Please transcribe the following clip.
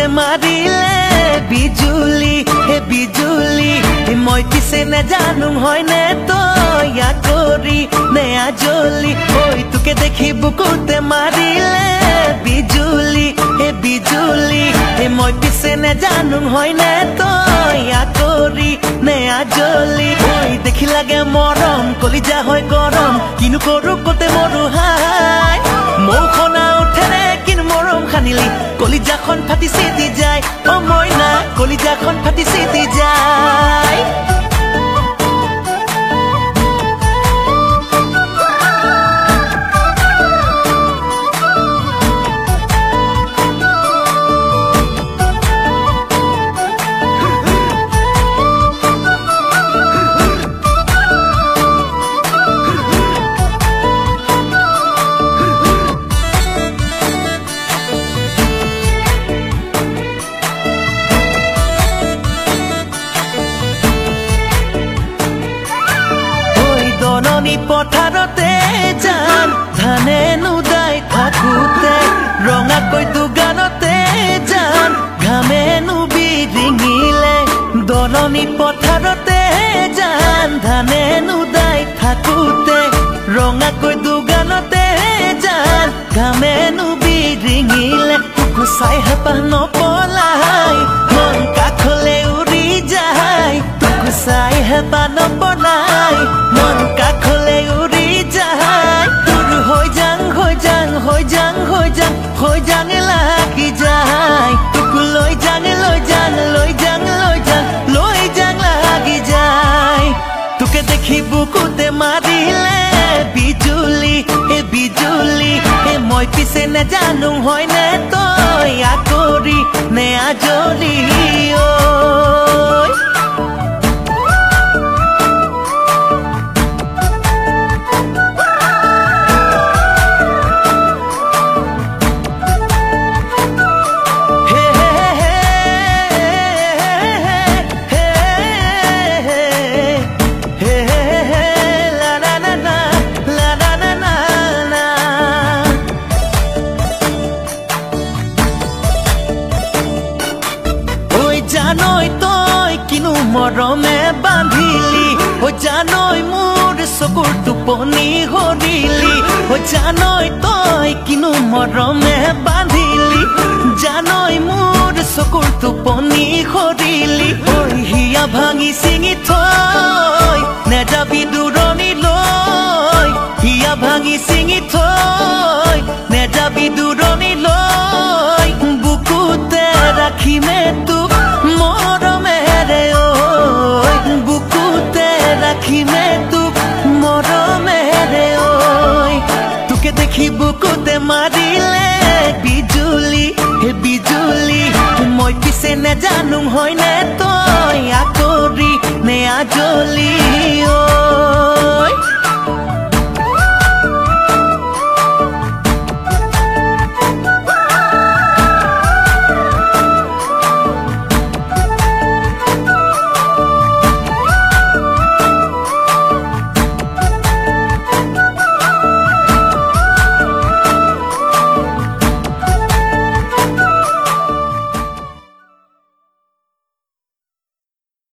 মাৰিলে বিজুলি হে বিজুলি মই পিছে নেজানো হয়নে তই আকৰি নে আজলি ঐ তোকে দেখি বুকুতে মাৰিলে বিজুলি হে বিজুলি মই পিছে নেজানো হয়নে তই আকৰি নে আজলি ঐ দেখি লাগে মৰম কলিজা হয় গৰম কিনো কৰো কতে মৰো হাই মৌখনা উঠেনে কিনো মৰম খানিলি কলিজাখন ফাটি চিটি যায় অ মইনা কলিজাখন ফাটি চিটি যায় পথাৰতে যান ধানে নুদাই থাকোতে ৰঙাকৈ দুগানতে যান ঘামে নুবিৰিঙিলে দলনি পথাৰতে যান ধানে নুদাই থাকোতে ৰঙাকৈ দুগানতে যান ঘামে নুবিৰিঙিলে গুচাই হেঁপাহ নপলাই মন কাষলে উৰি যায় গুচাই হেঁপাহ নপলাই মন কাষলে উৰি যায় তোৰ হৈ যাং হৈ যাং হৈ যাং হৈ যাং হৈ যাং লাগি যায় তোক লৈ যাং লৈ যাং লৈ যাং লৈ যাং লৈ যাং লাগি যায় তোকে দেখি বুকুতে মাৰিলে বিজুলি হে বিজুলি হে মই পিছে নেজানো হয়নে তই আকৰি নে আজলি ঐ জানই তই কিনো মৰমে বান্ধিলি ও জানই মোৰ চকুৰ টোপনি হৰিলি ও জানই তই কিনো মৰমে বান্ধিলি জানই মোৰ চকুৰ টোপনি হৰিলি ঐ হিয়া ভাঙি চিঙি থৈ নেযাবি দূৰণিলৈ হিয়া ভাঙি চিঙি থৈ নেযাবি দূৰণিলৈ বুকুতে ৰাখিমে তোক মৰমেৰে ঐ বুকুতে ৰাখিমে তোক মৰমেৰে ঐ তোকে দেখি বুকুতে মাৰিলে বিজুলি হে বিজুলি মই পিছে নেজানো হয়নে তই আকৰি নে আজলি ঐ